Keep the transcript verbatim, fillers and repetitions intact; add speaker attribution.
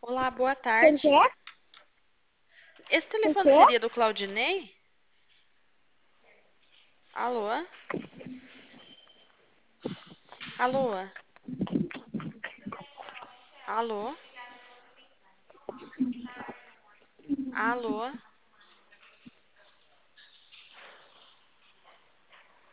Speaker 1: Olá, boa
Speaker 2: Quem que
Speaker 1: tarde.
Speaker 2: é?
Speaker 1: Esse
Speaker 2: Quem
Speaker 1: telefone
Speaker 2: que é?
Speaker 1: seria do Claudinei? Alô? Alô? Alô? Alô?